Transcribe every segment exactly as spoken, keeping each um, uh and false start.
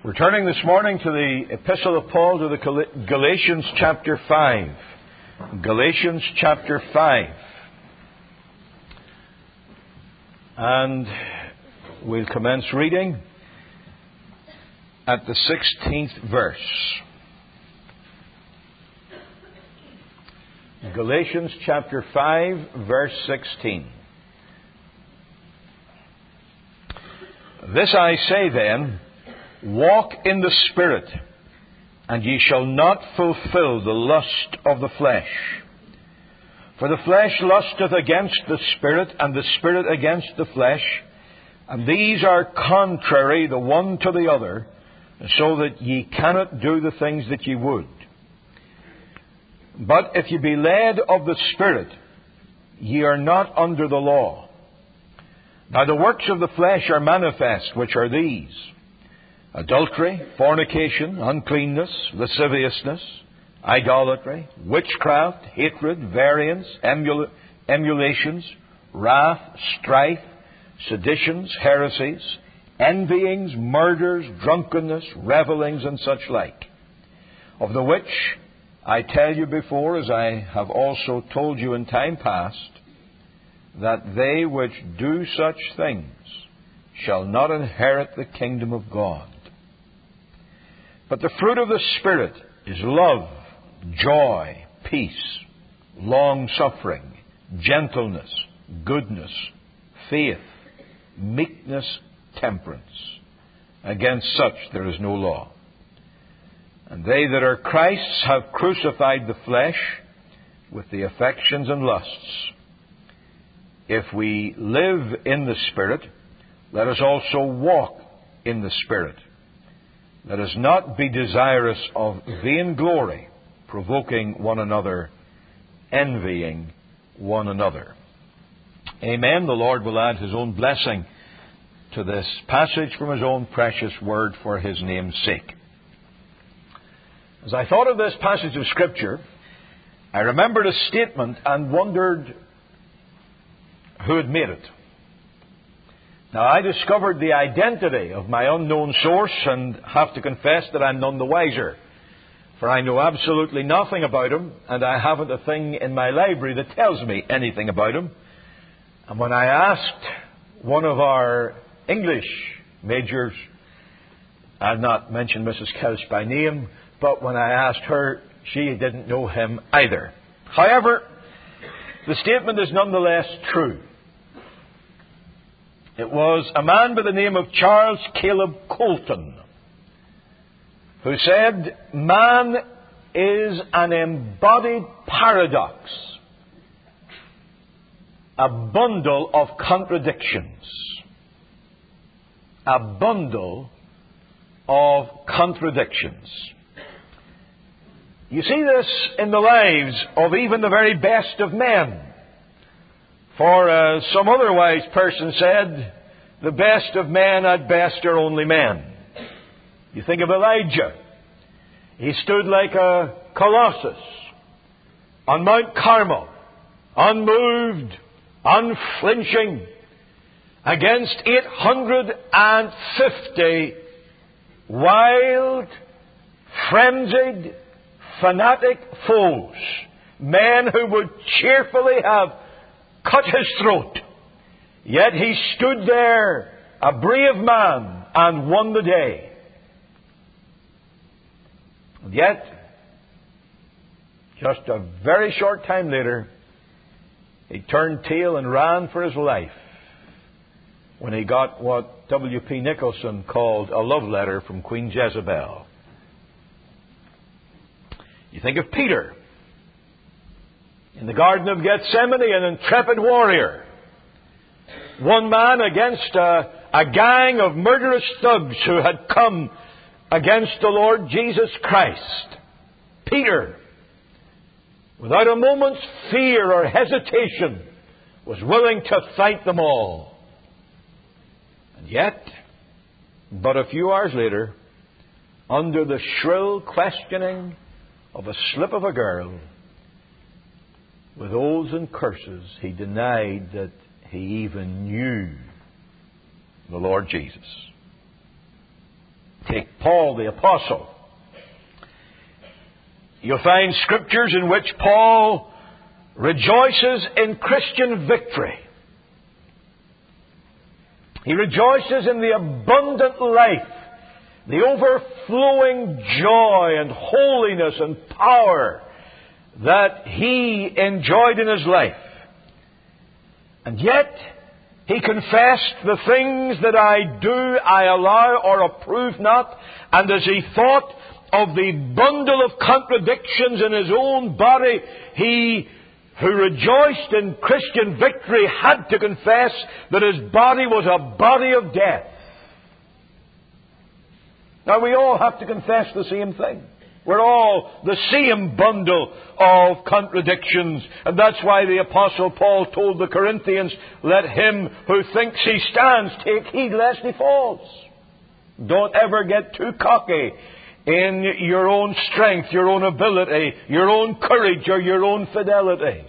We're turning this morning to the Epistle of Paul to the Galatians chapter five. Galatians chapter five. And we'll commence reading at the sixteenth verse. Galatians chapter five, verse sixteen. This I say then, walk in the Spirit, and ye shall not fulfill the lust of the flesh. For the flesh lusteth against the Spirit, and the Spirit against the flesh, and these are contrary the one to the other, so that ye cannot do the things that ye would. But if ye be led of the Spirit, ye are not under the law. Now the works of the flesh are manifest, which are these: adultery, fornication, uncleanness, lasciviousness, idolatry, witchcraft, hatred, variance, emula- emulations, wrath, strife, seditions, heresies, envyings, murders, drunkenness, revellings, and such like, of the which I tell you before, as I have also told you in time past, that they which do such things shall not inherit the kingdom of God. But the fruit of the Spirit is love, joy, peace, long-suffering, gentleness, goodness, faith, meekness, temperance. Against such there is no law. And they that are Christ's have crucified the flesh with the affections and lusts. If we live in the Spirit, let us also walk in the Spirit. Let us not be desirous of vainglory, provoking one another, envying one another. Amen. The Lord will add His own blessing to this passage from His own precious word for His name's sake. As I thought of this passage of Scripture, I remembered a statement and wondered who had made it. Now, I discovered the identity of my unknown source and have to confess that I'm none the wiser. For I know absolutely nothing about him, and I haven't a thing in my library that tells me anything about him. And when I asked one of our English majors, I'll not mention Missus Kelch by name, but when I asked her, she didn't know him either. However, the statement is nonetheless true. It was a man by the name of Charles Caleb Colton who said, man is an embodied paradox, a bundle of contradictions. A bundle of contradictions. You see this in the lives of even the very best of men. For as some other wise person said, the best of men at best are only men. You think of Elijah. He stood like a colossus on Mount Carmel, unmoved, unflinching, against eight hundred fifty wild, frenzied, fanatic foes, men who would cheerfully have cut his throat. Yet he stood there, a brave man, and won the day. And yet, just a very short time later, he turned tail and ran for his life when he got what W P Nicholson called a love letter from Queen Jezebel. You think of Peter in the Garden of Gethsemane, an intrepid warrior. One man against a, a gang of murderous thugs who had come against the Lord Jesus Christ. Peter, without a moment's fear or hesitation, was willing to fight them all. And yet, but a few hours later, under the shrill questioning of a slip of a girl, with oaths and curses, he denied that he even knew the Lord Jesus. Take Paul the Apostle. You'll find scriptures in which Paul rejoices in Christian victory. He rejoices in the abundant life, the overflowing joy and holiness and power that he enjoyed in his life. And yet, he confessed, the things that I do, I allow or approve not. And as he thought of the bundle of contradictions in his own body, he who rejoiced in Christian victory had to confess that his body was a body of death. Now we all have to confess the same thing. We're all the same bundle of contradictions. And that's why the Apostle Paul told the Corinthians, let him who thinks he stands take heed lest he falls. Don't ever get too cocky in your own strength, your own ability, your own courage, or your own fidelity.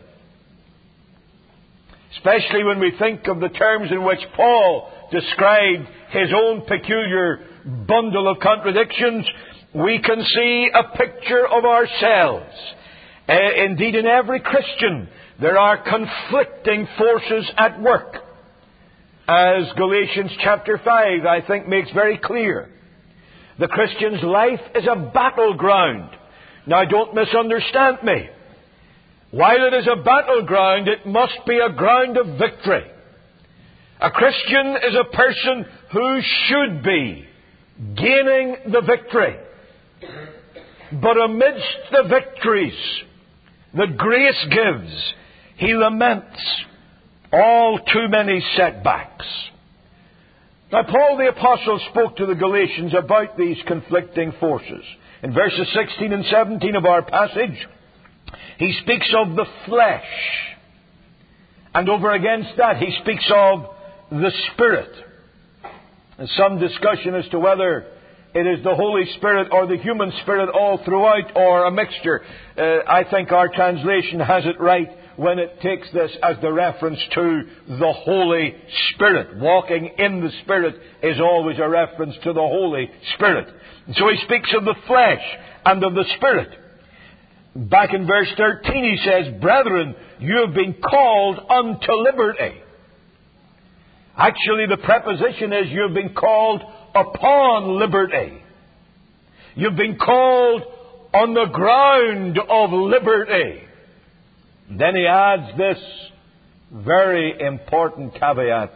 Especially when we think of the terms in which Paul described his own peculiar bundle of contradictions, we can see a picture of ourselves. Uh, indeed, in every Christian, there are conflicting forces at work. As Galatians chapter five, I think, makes very clear. The Christian's life is a battleground. Now, don't misunderstand me. While it is a battleground, it must be a ground of victory. A Christian is a person who should be gaining the victory. But amidst the victories that grace gives, he laments all too many setbacks. Now, Paul the Apostle spoke to the Galatians about these conflicting forces. In verses sixteen and seventeen of our passage, he speaks of the flesh. And over against that, he speaks of the Spirit. There's some discussion as to whether it is the Holy Spirit or the human spirit all throughout, or a mixture. Uh, I think our translation has it right when it takes this as the reference to the Holy Spirit. Walking in the Spirit is always a reference to the Holy Spirit. And so he speaks of the flesh and of the Spirit. Back in verse thirteen he says, brethren, you have been called unto liberty. Actually, the preposition is you have been called upon liberty. You've been called on the ground of liberty. Then he adds this very important caveat.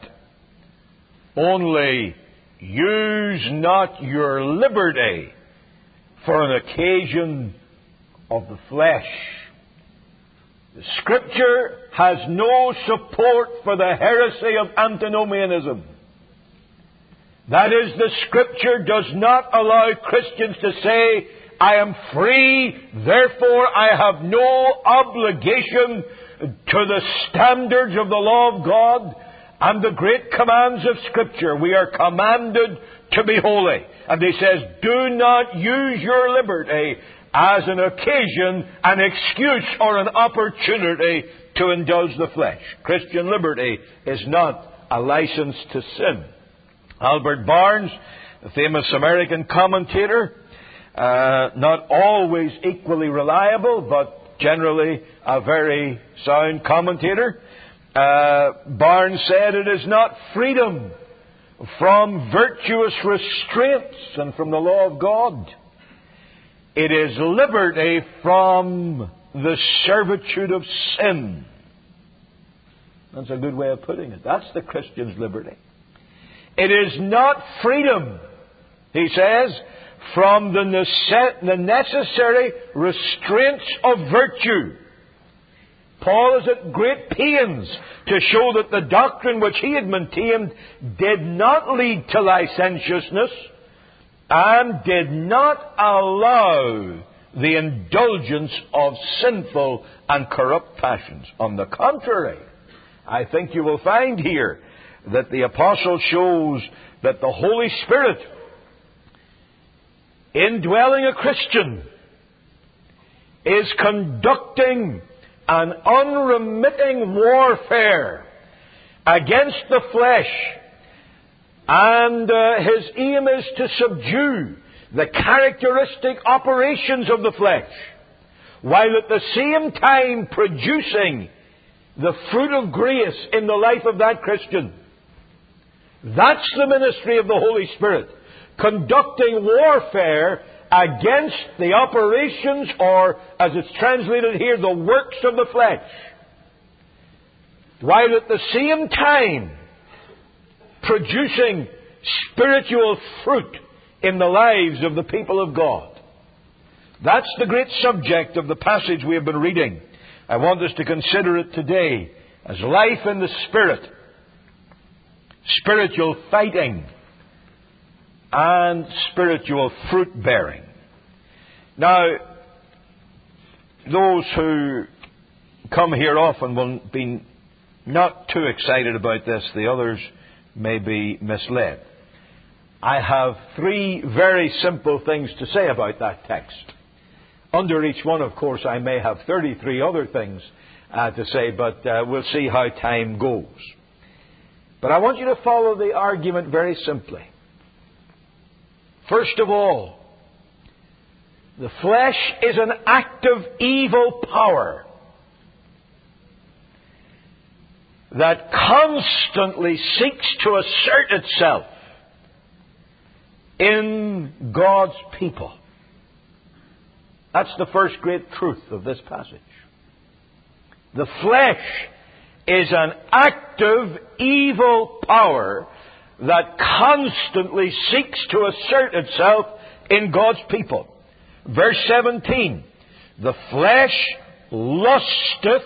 Only use not your liberty for an occasion of the flesh. The Scripture has no support for the heresy of antinomianism. That is, the Scripture does not allow Christians to say, I am free, therefore I have no obligation to the standards of the law of God and the great commands of Scripture. We are commanded to be holy. And he says, do not use your liberty as an occasion, an excuse, or an opportunity to indulge the flesh. Christian liberty is not a license to sin. Albert Barnes, the famous American commentator, uh, not always equally reliable, but generally a very sound commentator, uh, Barnes said, it is not freedom from virtuous restraints and from the law of God. It is liberty from the servitude of sin. That's a good way of putting it. That's the Christian's liberty. It is not freedom, he says, from the, nece- the necessary restraints of virtue. Paul is at great pains to show that the doctrine which he had maintained did not lead to licentiousness and did not allow the indulgence of sinful and corrupt passions. On the contrary, I think you will find here that the Apostle shows that the Holy Spirit, indwelling a Christian, is conducting an unremitting warfare against the flesh And uh, his aim is to subdue the characteristic operations of the flesh, while at the same time producing the fruit of grace in the life of that Christian. That's the ministry of the Holy Spirit, conducting warfare against the operations, or, as it's translated here, the works of the flesh, while at the same time producing spiritual fruit in the lives of the people of God. That's the great subject of the passage we have been reading. I want us to consider it today as life in the Spirit, spiritual fighting, and spiritual fruit bearing. Now, those who come here often will be not too excited about this. The others may be misled. I have three very simple things to say about that text. Under each one, of course, I may have thirty-three other things uh, to say, but uh, we'll see how time goes. But I want you to follow the argument very simply. First of all, the flesh is an active evil power that constantly seeks to assert itself in God's people. That's the first great truth of this passage. The flesh is an active evil power that constantly seeks to assert itself in God's people. Verse seventeen, the flesh lusteth.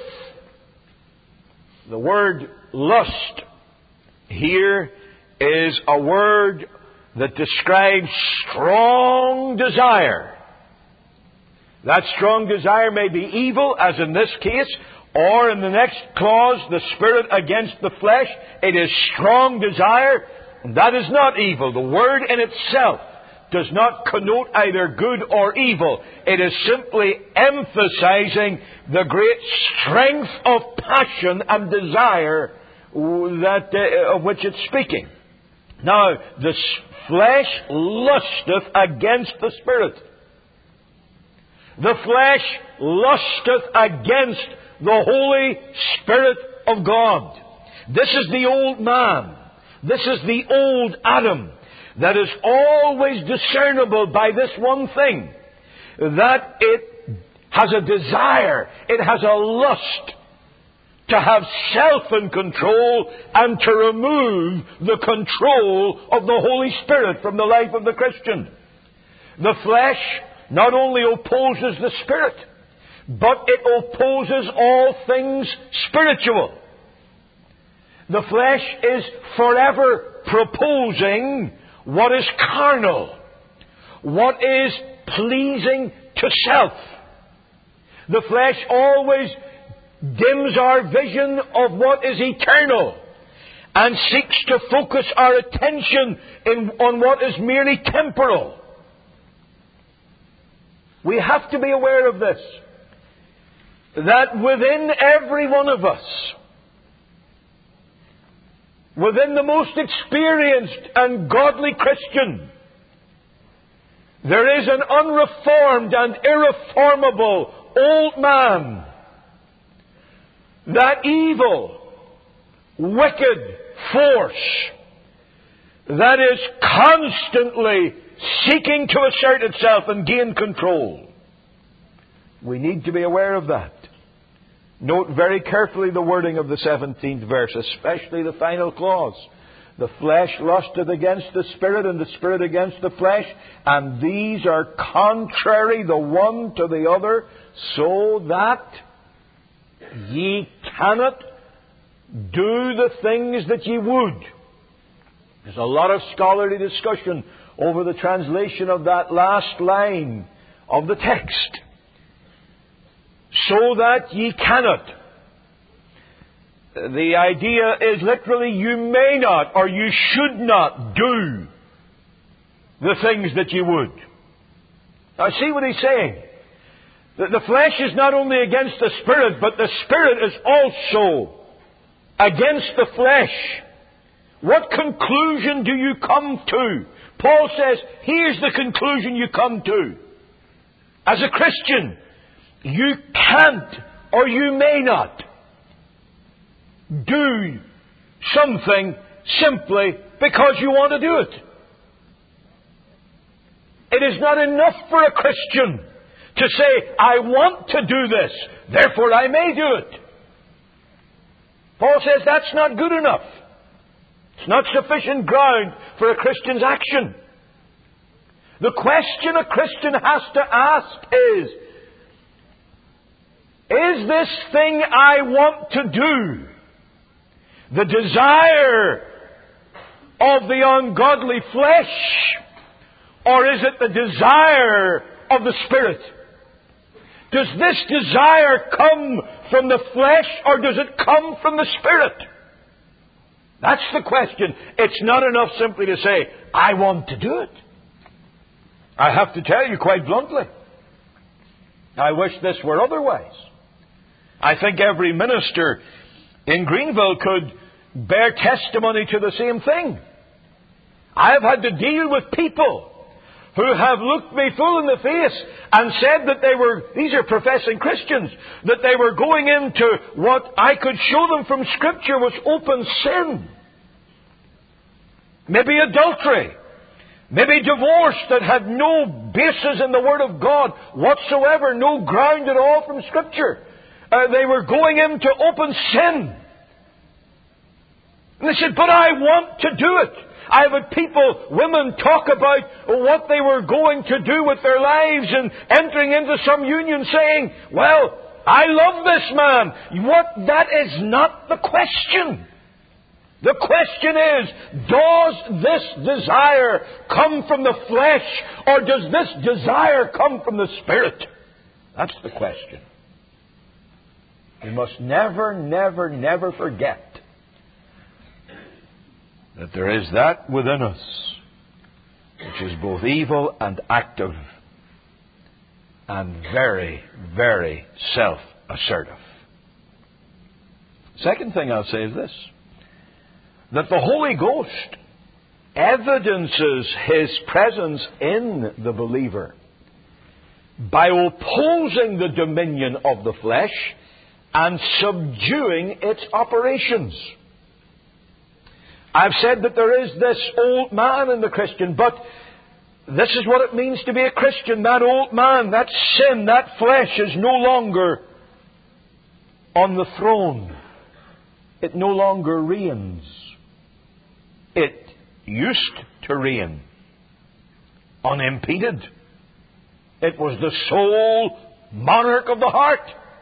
The word lust here is a word that describes strong desire. That strong desire may be evil, as in this case, or in the next clause, the spirit against the flesh. It is strong desire. That is not evil. The word in itself does not connote either good or evil. It is simply emphasizing the great strength of passion and desire that uh, of which it's speaking. Now, the flesh lusteth against the Spirit. The flesh lusteth against the Holy Spirit of God. This is the old man. This is the old Adam that is always discernible by this one thing, that it has a desire, it has a lust to have self in control and to remove the control of the Holy Spirit from the life of the Christian. The flesh not only opposes the Spirit, but it opposes all things spiritual. The flesh is forever proposing what is carnal, what is pleasing to self. The flesh always dims our vision of what is eternal and seeks to focus our attention in, on what is merely temporal. We have to be aware of this, that within every one of us, within the most experienced and godly Christian, there is an unreformed and irreformable old man. That evil, wicked force that is constantly seeking to assert itself and gain control. We need to be aware of that. Note very carefully the wording of the seventeenth verse, especially the final clause. The flesh lusteth against the Spirit, and the Spirit against the flesh, and these are contrary the one to the other, so that ye cannot do the things that ye would. There's a lot of scholarly discussion over the translation of that last line of the text. So that ye cannot. The idea is literally, you may not or you should not do the things that you would. Now see what he's saying. The, the flesh is not only against the Spirit, but the Spirit is also against the flesh. What conclusion do you come to? Paul says, here's the conclusion you come to. As a Christian, you can't or you may not do something simply because you want to do it. It is not enough for a Christian to say, I want to do this, therefore I may do it. Paul says that's not good enough. It's not sufficient ground for a Christian's action. The question a Christian has to ask is, is this thing I want to do the desire of the ungodly flesh, or is it the desire of the Spirit? Does this desire come from the flesh, or does it come from the Spirit? That's the question. It's not enough simply to say, I want to do it. I have to tell you quite bluntly, I wish this were otherwise. I think every minister in Greenville could bear testimony to the same thing. I have had to deal with people who have looked me full in the face and said that they were, these are professing Christians, that they were going into what I could show them from Scripture was open sin. Maybe adultery. Maybe divorce that had no basis in the Word of God whatsoever, no ground at all from Scripture. Uh, they were going into open sin. And they said, but I want to do it. I've had people, women, talk about what they were going to do with their lives and entering into some union saying, well, I love this man. What? That is not the question. The question is, does this desire come from the flesh, or does this desire come from the Spirit? That's the question. We must never, never, never forget that there is that within us which is both evil and active and very, very self-assertive. Second thing I'll say is this, that the Holy Ghost evidences His presence in the believer by opposing the dominion of the flesh and subduing its operations. I've said that there is this old man in the Christian, but this is what it means to be a Christian. That old man, that sin, that flesh is no longer on the throne. It no longer reigns. It used to reign unimpeded. It was the sole monarch of the heart.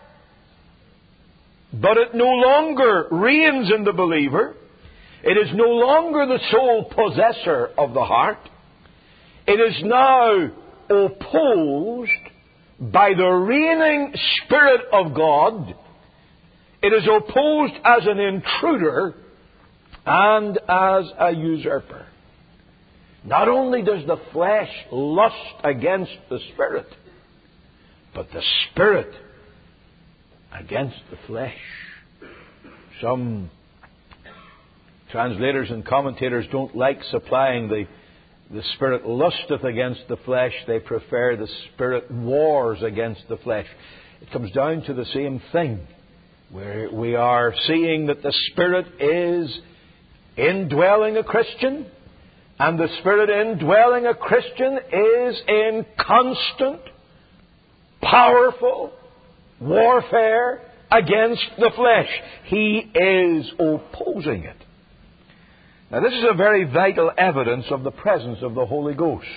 But it no longer reigns in the believer. It is no longer the sole possessor of the heart. It is now opposed by the reigning Spirit of God. It is opposed as an intruder and as a usurper. Not only does the flesh lust against the Spirit, but the Spirit against the flesh. Some translators and commentators don't like supplying the, the Spirit lusteth against the flesh. They prefer the Spirit wars against the flesh. It comes down to the same thing, where we are seeing that the Spirit is indwelling a Christian, and the Spirit indwelling a Christian is in constant, powerful warfare against the flesh. He is opposing it. Now, this is a very vital evidence of the presence of the Holy Ghost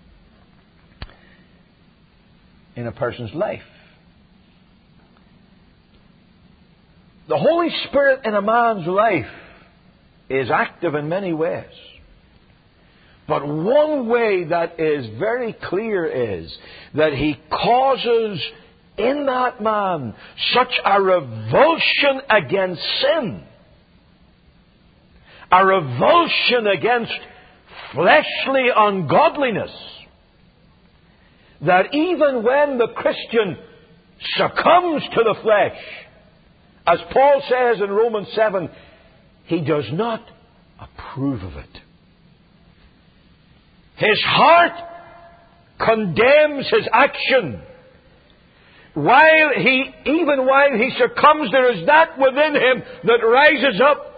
in a person's life. The Holy Spirit in a man's life is active in many ways. But one way that is very clear is that He causes in that man such a revulsion against sin, a revulsion against fleshly ungodliness, that even when the Christian succumbs to the flesh, as Paul says in Romans seven, he does not approve of it. His heart condemns his action. While he, even while he succumbs, there is that within him that rises up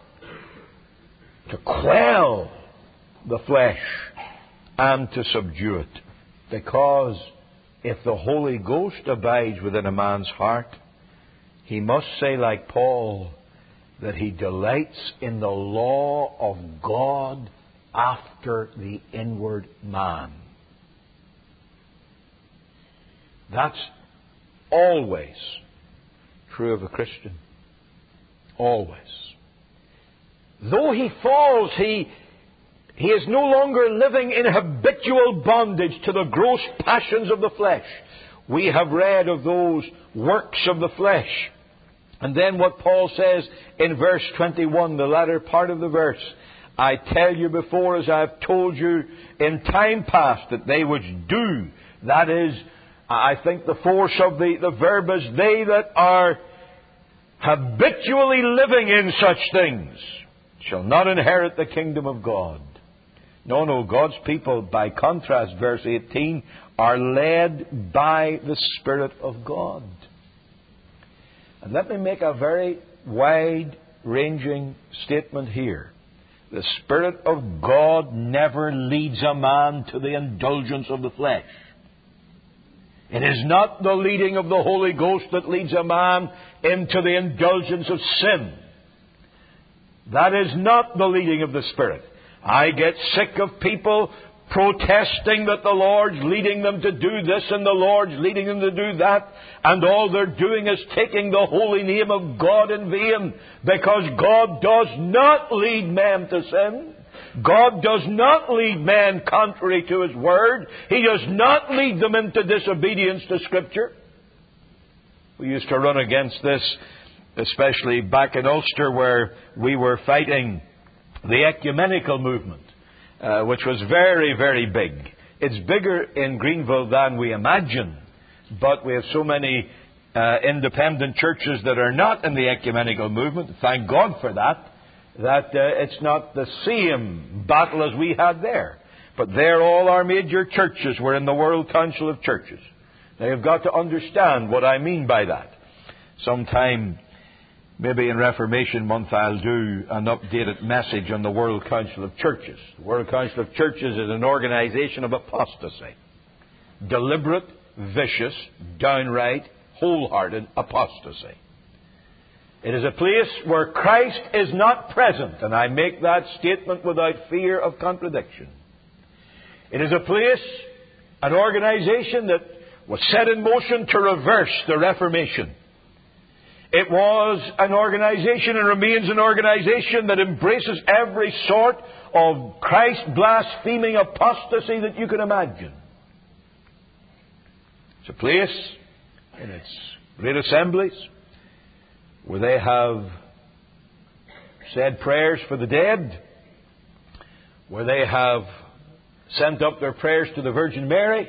to quell the flesh and to subdue it. Because if the Holy Ghost abides within a man's heart, he must say, like Paul, that he delights in the law of God after the inward man. That's always true of a Christian. Always. Though he falls, he, he is no longer living in habitual bondage to the gross passions of the flesh. We have read of those works of the flesh. And then what Paul says in verse twenty-one, the latter part of the verse, I tell you before, as I have told you in time past, that they which do, that is, I think the force of the, the verb is they that are habitually living in such things, shall not inherit the kingdom of God. No, no, God's people, by contrast, verse eighteen, are led by the Spirit of God. And let me make a very wide-ranging statement here. The Spirit of God never leads a man to the indulgence of the flesh. It is not the leading of the Holy Ghost that leads a man into the indulgence of sin. That is not the leading of the Spirit. I get sick of people protesting that the Lord's leading them to do this and the Lord's leading them to do that, and all they're doing is taking the holy name of God in vain, because God does not lead men to sin. God does not lead men contrary to His Word. He does not lead them into disobedience to Scripture. We used to run against this, especially back in Ulster, where we were fighting the ecumenical movement, uh, which was very, very big. It's bigger in Greenville than we imagine, but we have so many uh, independent churches that are not in the ecumenical movement. Thank God for that. That uh, it's not the same battle as we had there. But there all our major churches were in the World Council of Churches. Now you've got to understand what I mean by that. Sometime, maybe in Reformation Month, I'll do an updated message on the World Council of Churches. The World Council of Churches is an organization of apostasy. Deliberate, vicious, downright, wholehearted apostasy. It is a place where Christ is not present, and I make that statement without fear of contradiction. It is a place, an organization that was set in motion to reverse the Reformation. It was an organization and remains an organization that embraces every sort of Christ-blaspheming apostasy that you can imagine. It's a place in its great assemblies where they have said prayers for the dead, where they have sent up their prayers to the Virgin Mary,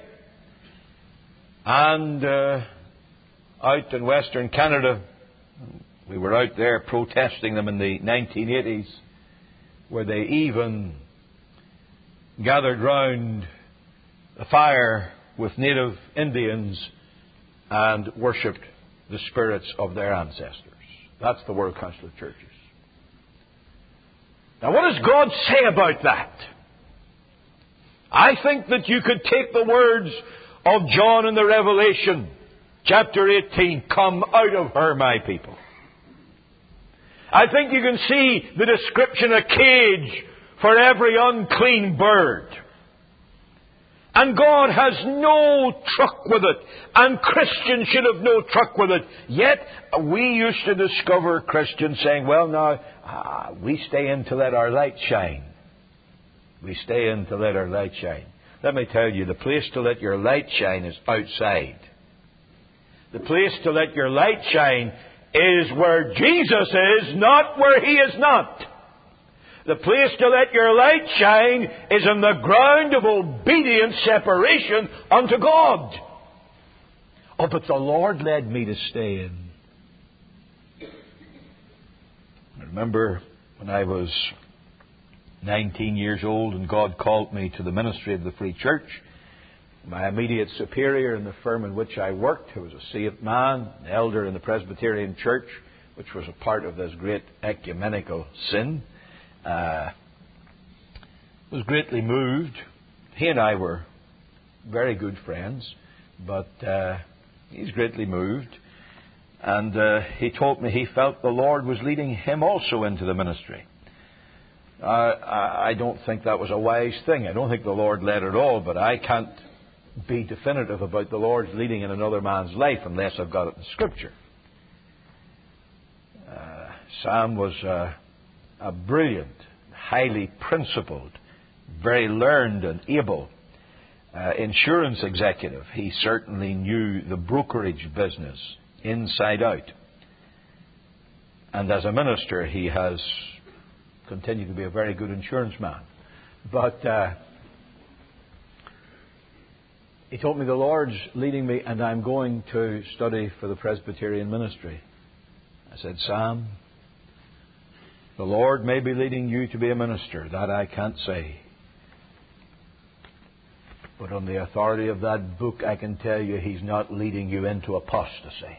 and uh, out in Western Canada, we were out there protesting them in the nineteen eighties, where they even gathered round a fire with native Indians and worshipped the spirits of their ancestors. That's the World Council of Churches. Now, what does God say about that? I think that you could take the words of John in the Revelation, chapter eighteen, "Come out of her, my people." I think you can see the description, a cage for every unclean bird. And God has no truck with it. And Christians should have no truck with it. Yet, we used to discover Christians saying, well, now, ah, we stay in to let our light shine. We stay in to let our light shine. Let me tell you, the place to let your light shine is outside. The place to let your light shine is where Jesus is, not where He is not. The place to let your light shine is in the ground of obedient separation unto God. Oh, but the Lord led me to stay in. I remember when I was nineteen years old and God called me to the ministry of the Free Church. My immediate superior in the firm in which I worked, who was a saved man, an elder in the Presbyterian Church, which was a part of this great ecumenical sin, uh, was greatly moved. He and I were very good friends, but uh, he's greatly moved. And uh, he told me he felt the Lord was leading him also into the ministry. Uh, I, I don't think that was a wise thing. I don't think the Lord led at all, but I can't be definitive about the Lord's leading in another man's life unless I've got it in Scripture. Uh, Sam was uh, a brilliant, highly principled, very learned and able uh, insurance executive. He certainly knew the brokerage business inside out. And as a minister, he has continued to be a very good insurance man. But uh, he told me the Lord's leading me and I'm going to study for the Presbyterian ministry. I said, Sam, the Lord may be leading you to be a minister. That I can't say. But on the authority of that book, I can tell you He's not leading you into apostasy.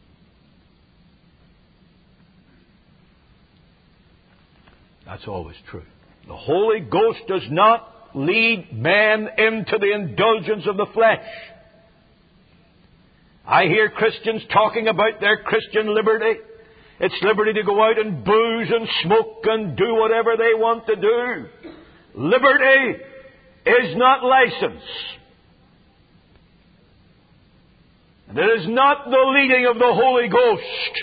That's always true. The Holy Ghost does not lead man into the indulgence of the flesh. I hear Christians talking about their Christian liberty. It's liberty to go out and booze and smoke and do whatever they want to do. Liberty is not license. And it is not the leading of the Holy Ghost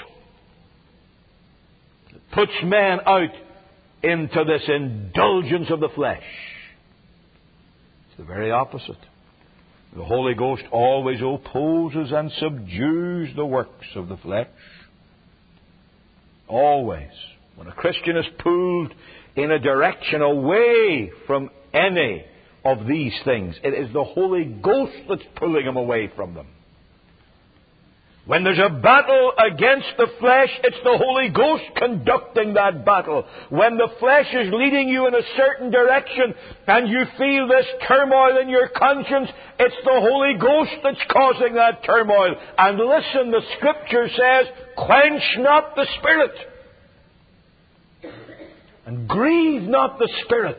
that puts man out into this indulgence of the flesh. It's the very opposite. The Holy Ghost always opposes and subdues the works of the flesh. Always. When a Christian is pulled in a direction away from any of these things, it is the Holy Ghost that's pulling him away from them. When there's a battle against the flesh, it's the Holy Ghost conducting that battle. When the flesh is leading you in a certain direction and you feel this turmoil in your conscience, it's the Holy Ghost that's causing that turmoil. And listen, the Scripture says, quench not the Spirit. And grieve not the Spirit.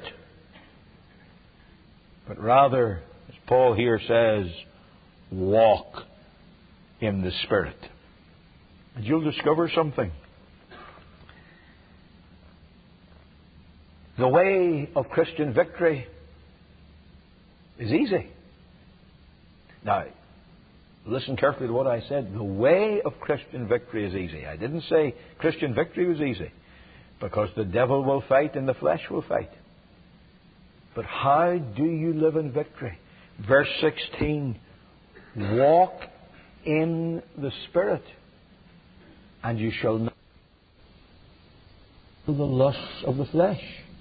But rather, as Paul here says, walk in the Spirit. And you'll discover something. The way of Christian victory is easy. Now, listen carefully to what I said. The way of Christian victory is easy. I didn't say Christian victory was easy, because the devil will fight and the flesh will fight. But how do you live in victory? Verse sixteen, walk in the Spirit, and you shall not do the lusts of the flesh.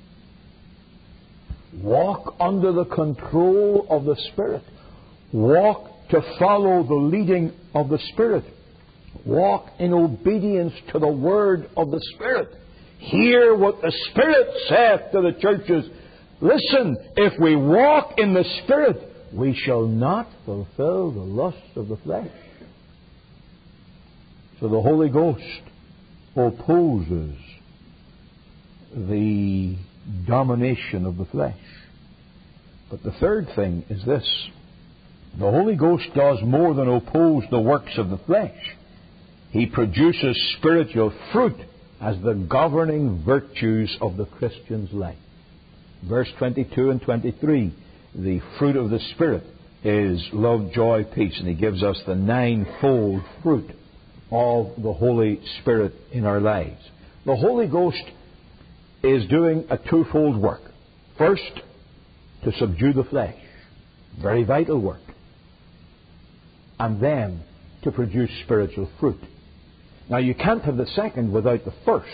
Walk under the control of the Spirit. Walk to follow the leading of the Spirit. Walk in obedience to the word of the Spirit. Hear what the Spirit saith to the churches. Listen, if we walk in the Spirit, we shall not fulfill the lusts of the flesh. So the Holy Ghost opposes the domination of the flesh. But the third thing is this. The Holy Ghost does more than oppose the works of the flesh. He produces spiritual fruit as the governing virtues of the Christian's life. Verse twenty-two and twenty-three, the fruit of the Spirit is love, joy, peace. And he gives us the ninefold fruit of the Holy Spirit in our lives. The Holy Ghost is doing a twofold work. First, to subdue the flesh. Very vital work. And then to produce spiritual fruit. Now, you can't have the second without the first.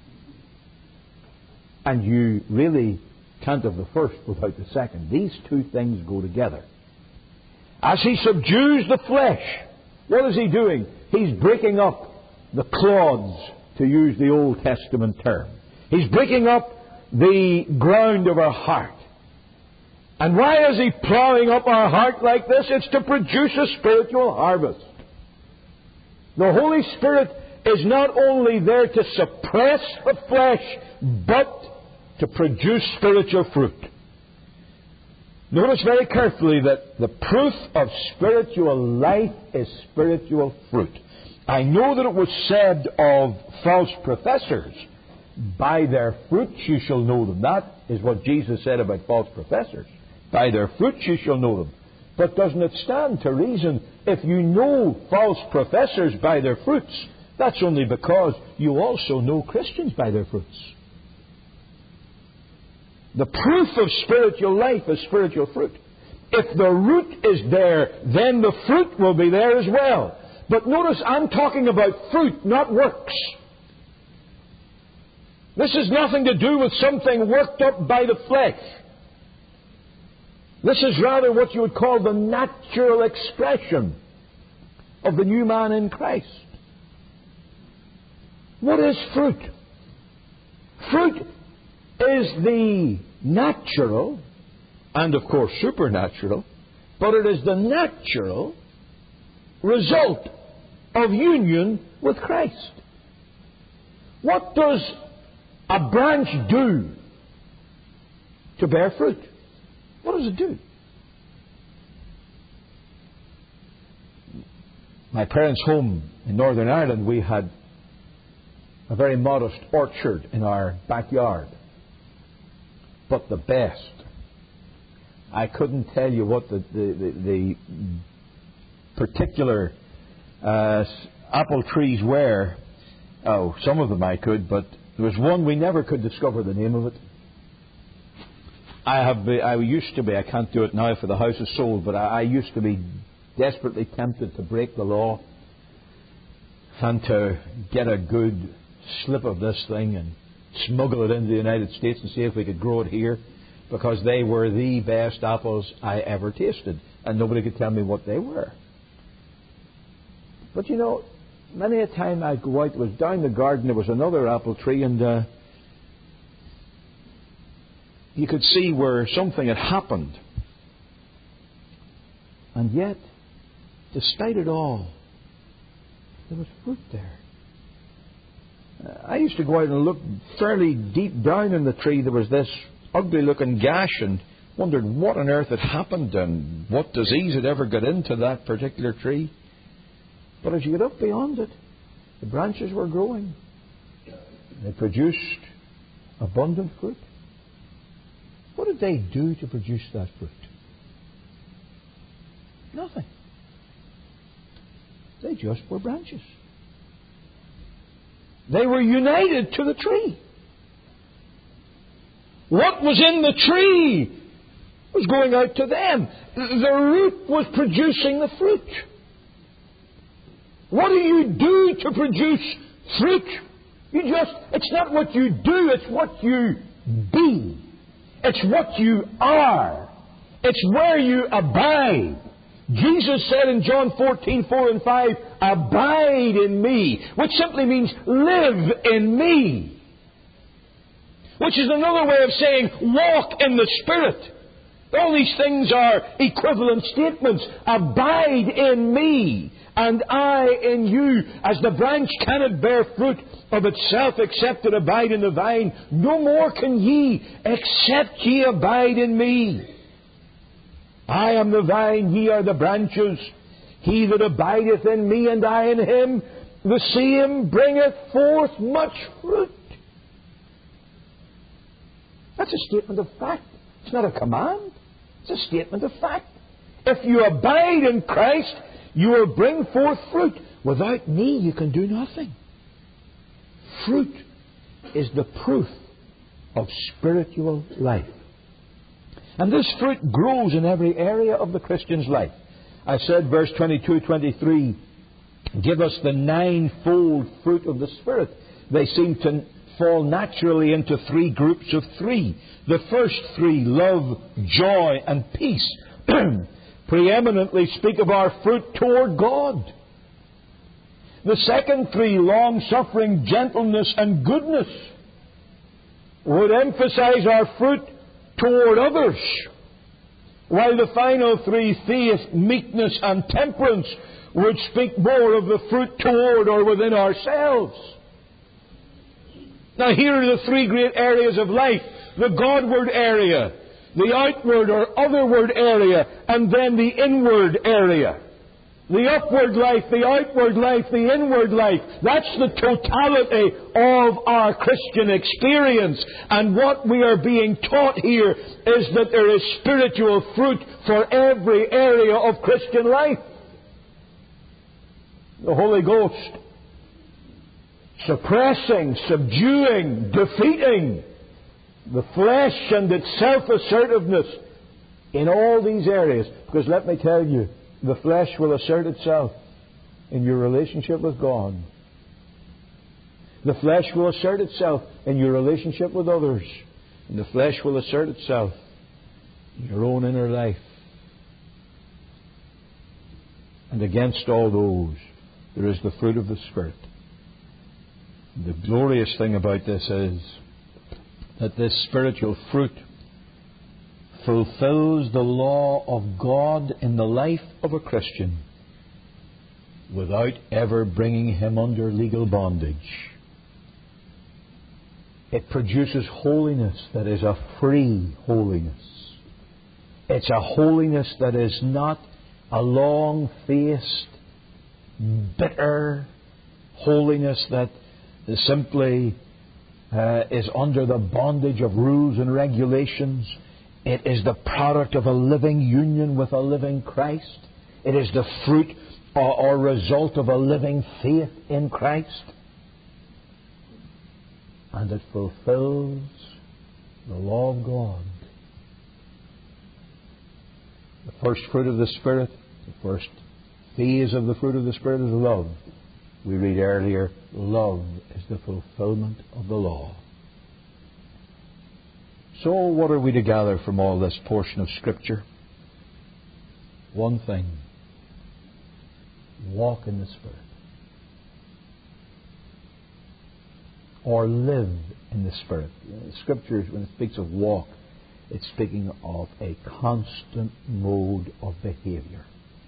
And you really can't have the first without the second. These two things go together. As he subdues the flesh, what is he doing? He's breaking up the clods, to use the Old Testament term. He's breaking up the ground of our heart. And why is He plowing up our heart like this? It's to produce a spiritual harvest. The Holy Spirit is not only there to suppress the flesh, but to produce spiritual fruit. Notice very carefully that the proof of spiritual life is spiritual fruit. I know that it was said of false professors, by their fruits you shall know them. That is what Jesus said about false professors. By their fruits you shall know them. But doesn't it stand to reason, if you know false professors by their fruits, that's only because you also know Christians by their fruits. The proof of spiritual life is spiritual fruit. If the root is there, then the fruit will be there as well. But notice, I'm talking about fruit, not works. This has nothing to do with something worked up by the flesh. This is rather what you would call the natural expression of the new man in Christ. What is fruit? Fruit is the natural, and of course supernatural, but it is the natural result of union with Christ. What does a branch do to bear fruit? What does it do? My parents' home in Northern Ireland, we had a very modest orchard in our backyard. But the best. I couldn't tell you what the, the, the, the particular uh, apple trees were. Oh, some of them I could, but there was one we never could discover the name of it. I have been, I used to be, I can't do it now for the house is sold, but I, I used to be desperately tempted to break the law and to get a good slip of this thing and smuggle it into the United States and see if we could grow it here, because they were the best apples I ever tasted, and nobody could tell me what they were. But you know, many a time I'd go out, it was down the garden, there was another apple tree, and uh, you could see where something had happened. And yet, despite it all, there was fruit there. Uh, I used to go out and look fairly deep down in the tree. There was this ugly-looking gash, and wondered what on earth had happened and what disease had ever got into that particular tree. But as you get up beyond it, the branches were growing. They produced abundant fruit. What did they do to produce that fruit? Nothing. They just were branches. They were united to the tree. What was in the tree was going out to them. The root was producing the fruit. What do you do to produce fruit? You just, it's not what you do, it's what you be. It's what you are. It's where you abide. Jesus said in John fourteen, four and five, abide in me, which simply means live in me. Which is another way of saying walk in the Spirit. All these things are equivalent statements. Abide in me, and I in you. As the branch cannot bear fruit of itself except it abide in the vine, no more can ye except ye abide in me. I am the vine, ye are the branches. He that abideth in me and I in him, the same bringeth forth much fruit. That's a statement of fact. It's not a command. It's a statement of fact. If you abide in Christ, you will bring forth fruit. Without me, you can do nothing. Fruit is the proof of spiritual life. And this fruit grows in every area of the Christian's life. I said, verse twenty-two, twenty-three, give us the ninefold fruit of the Spirit. They seem to fall naturally into three groups of three. The first three, love, joy, and peace, preeminently speak of our fruit toward God. The second three, long-suffering, gentleness, and goodness. would emphasize our fruit toward others, while the final three, faith, meekness, and temperance, would speak more of the fruit toward or within ourselves. Now here are the three great areas of life: the Godward area, the outward or otherward area, and then the inward area. The upward life, the outward life, the inward life. That's the totality of our Christian experience. And what we are being taught here is that there is spiritual fruit for every area of Christian life. The Holy Ghost suppressing, subduing, defeating the flesh and its self-assertiveness in all these areas. Because let me tell you, the flesh will assert itself in your relationship with God. The flesh will assert itself in your relationship with others. And the flesh will assert itself in your own inner life. And against all those, there is the fruit of the Spirit. The glorious thing about this is that this spiritual fruit fulfills the law of God in the life of a Christian without ever bringing him under legal bondage. It produces holiness that is a free holiness. It's a holiness that is not a long-faced, bitter holiness that simply uh, is under the bondage of rules and regulations. It is the product of a living union with a living Christ. It is the fruit or, or result of a living faith in Christ. And it fulfills the law of God. The first fruit of the Spirit, the first phase of the fruit of the Spirit is love. We read earlier, love is the fulfillment of the law. So what are we to gather from all this portion of Scripture? One thing. Walk in the Spirit. Or live in the Spirit. Scripture, when it speaks of walk, it's speaking of a constant mode of behavior.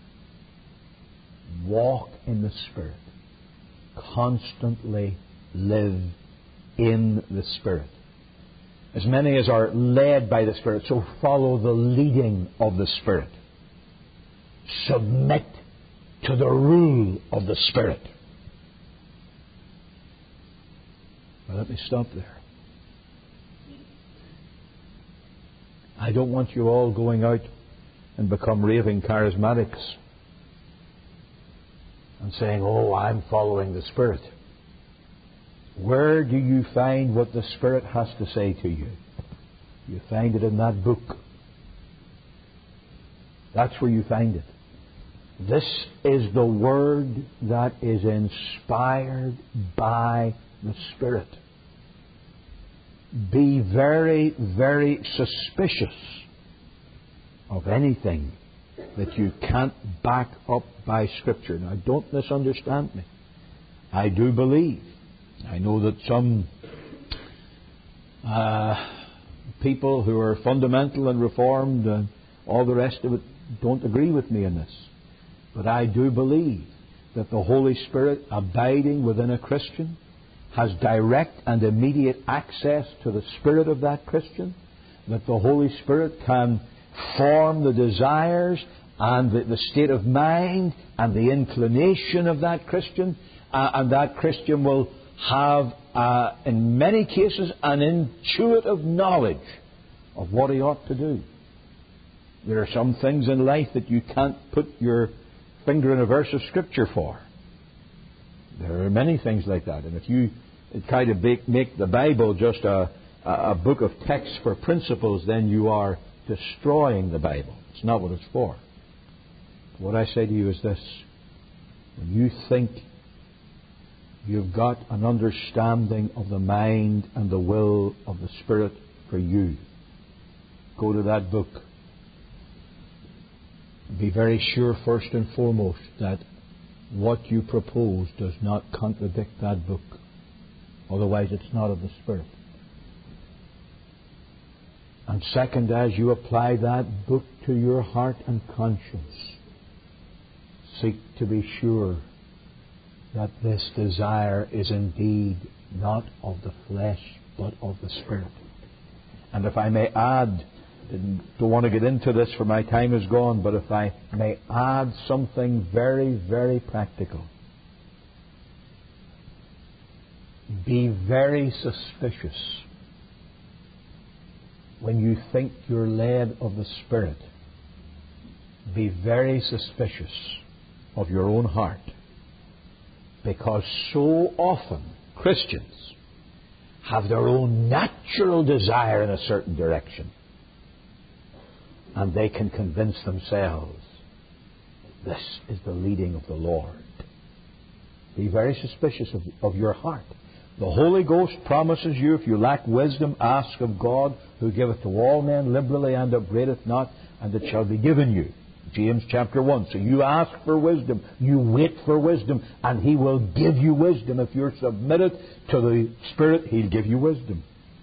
Walk in the Spirit. Constantly live in the Spirit. As many as are led by the Spirit, so follow the leading of the Spirit. Submit to the rule of the Spirit. Well, let me stop there. I don't want you all going out and become raving charismatics and saying, oh, I'm following the Spirit. Where do you find what the Spirit has to say to you? You find it in that book. That's where you find it. This is the Word that is inspired by the Spirit. Be very, very suspicious of anything that you can't back up by Scripture. Now, don't misunderstand me. I do believe. I know that some uh, people who are fundamental and reformed and all the rest of it don't agree with me in this. But I do believe that the Holy Spirit abiding within a Christian has direct and immediate access to the spirit of that Christian, that the Holy Spirit can form the desires and the, the state of mind and the inclination of that Christian, uh, and that Christian will have, uh, in many cases, an intuitive knowledge of what he ought to do. There are some things in life that you can't put your finger in a verse of Scripture for. There are many things like that. And if you kind of make, make the Bible just a, a book of text for principles, then you are destroying the Bible. It's not what it's for. What I say to you is this. When you think you've got an understanding of the mind and the will of the Spirit for you, go to that book. Be very sure, first and foremost, that what you propose does not contradict that book. Otherwise, it's not of the Spirit. And second, as you apply that book to your heart and conscience, seek to be sure that this desire is indeed not of the flesh, but of the Spirit. And if I may add, I don't want to get into this for my time is gone, but if I may add something very, very practical. Be very suspicious when you think you're led of the Spirit. Be very suspicious of your own heart. Because so often Christians have their own natural desire in a certain direction. And they can convince themselves this is the leading of the Lord. Be very suspicious of, of your heart. The Holy Ghost promises you, if you lack wisdom, ask of God, who giveth to all men liberally and upbraideth not, and it shall be given you. James chapter one. So you ask for wisdom, you wait for wisdom, and He will give you wisdom. If you're submitted to the Spirit, He'll give you wisdom.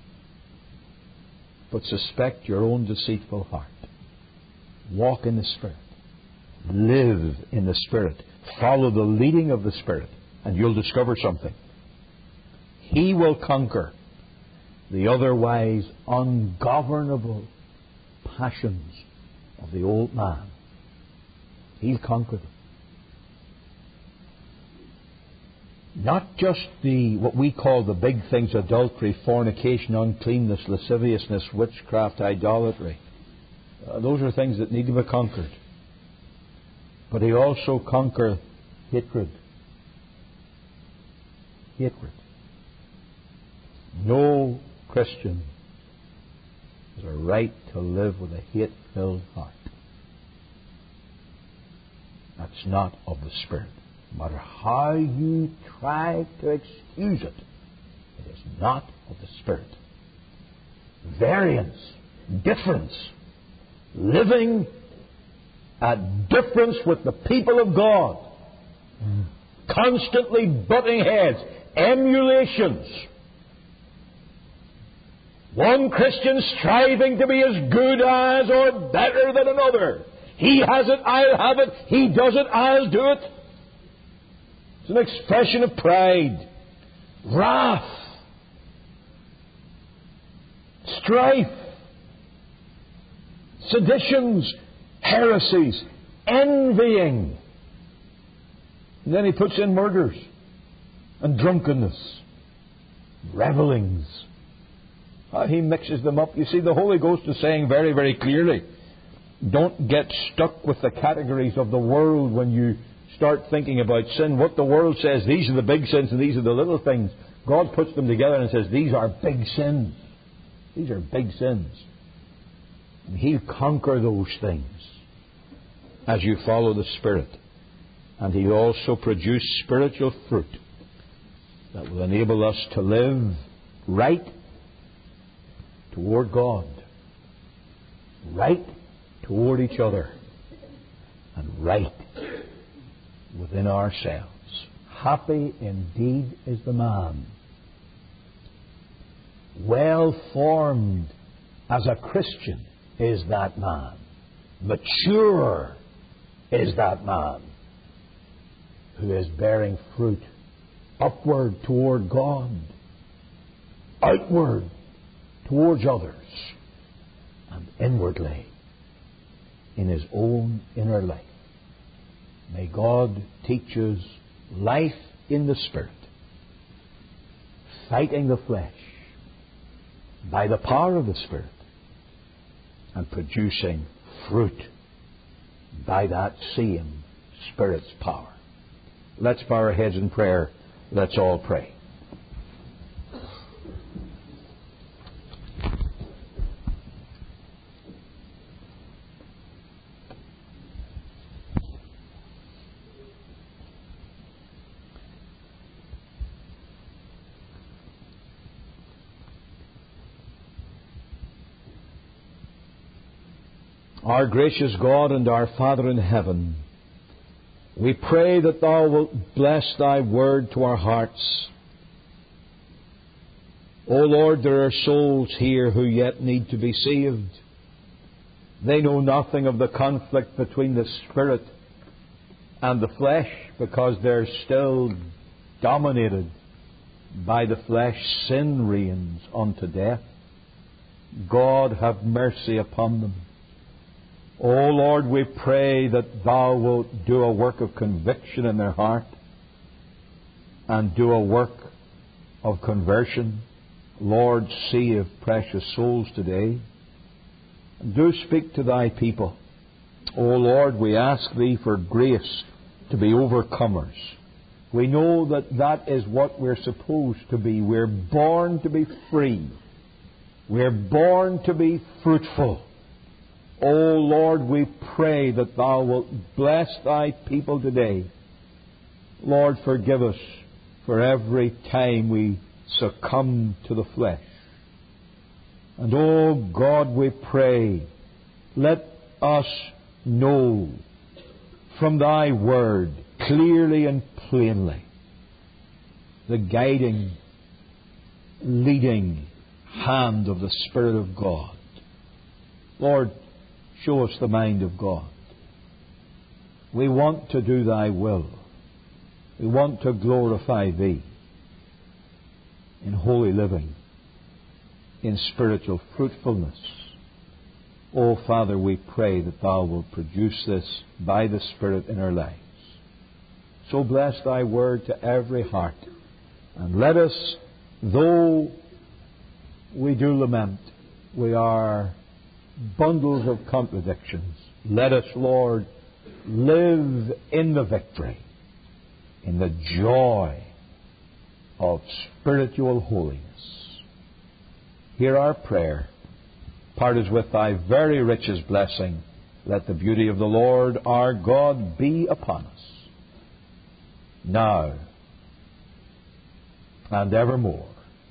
But suspect your own deceitful heart. Walk in the Spirit. Live in the Spirit. Follow the leading of the Spirit, and you'll discover something. He will conquer the otherwise ungovernable passions of the old man. He'll conquer them. Not just the what we call the big things: adultery, fornication, uncleanness, lasciviousness, witchcraft, idolatry. Uh, those are things that need to be conquered. But He also conquers hatred. Hatred. No Christian has a right to live with a hate-filled heart. That's not of the Spirit. No matter how you try to excuse it, it is not of the Spirit. Variance, difference, living at difference with the people of God, constantly butting heads, emulations. One Christian striving to be as good as or better than another. He has it, I'll have it. He does it, I'll do it. It's an expression of pride, wrath, strife, seditions, heresies, envying. And then he puts in murders and drunkenness, revellings. Uh, he mixes them up. You see, the Holy Ghost is saying very, very clearly, don't get stuck with the categories of the world when you start thinking about sin. What the world says, these are the big sins and these are the little things. God puts them together and says, these are big sins. These are big sins. And He'll conquer those things as you follow the Spirit. And He'll also produce spiritual fruit that will enable us to live right toward God, right toward each other, and right within ourselves. Happy indeed is the man, well formed as a Christian is that man, mature is that man, who is bearing fruit upward toward God, outward towards others, and inwardly in his own inner life. May God teach us life in the Spirit, fighting the flesh by the power of the Spirit, and producing fruit by that same Spirit's power. Let's bow our heads in prayer. Let's all pray. Our gracious God and our Father in heaven, we pray that Thou wilt bless Thy word to our hearts. O Lord, there are souls here who yet need to be saved. They know nothing of the conflict between the Spirit and the flesh because they're still dominated by the flesh. Sin reigns unto death. God, have mercy upon them. O Lord, we pray that Thou wilt do a work of conviction in their heart and do a work of conversion. Lord, save precious souls today. And do speak to Thy people. O Lord, we ask Thee for grace to be overcomers. We know that that is what we're supposed to be. We're born to be free. We're born to be fruitful. O Lord, we pray that Thou wilt bless Thy people today. Lord, forgive us for every time we succumb to the flesh. And oh God, we pray, let us know from Thy Word clearly and plainly the guiding, leading hand of the Spirit of God. Lord, show us the mind of God. We want to do Thy will. We want to glorify Thee in holy living, in spiritual fruitfulness. Oh, Father, we pray that Thou wilt produce this by the Spirit in our lives. So bless Thy Word to every heart. And let us, though we do lament, we are bundles of contradictions. Let us, Lord, live in the victory, in the joy of spiritual holiness. Hear our prayer. Part us with Thy very richest blessing. Let the beauty of the Lord our God be upon us, now and evermore.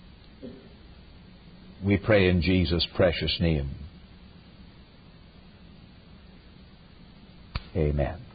We pray in Jesus' precious name. Amen.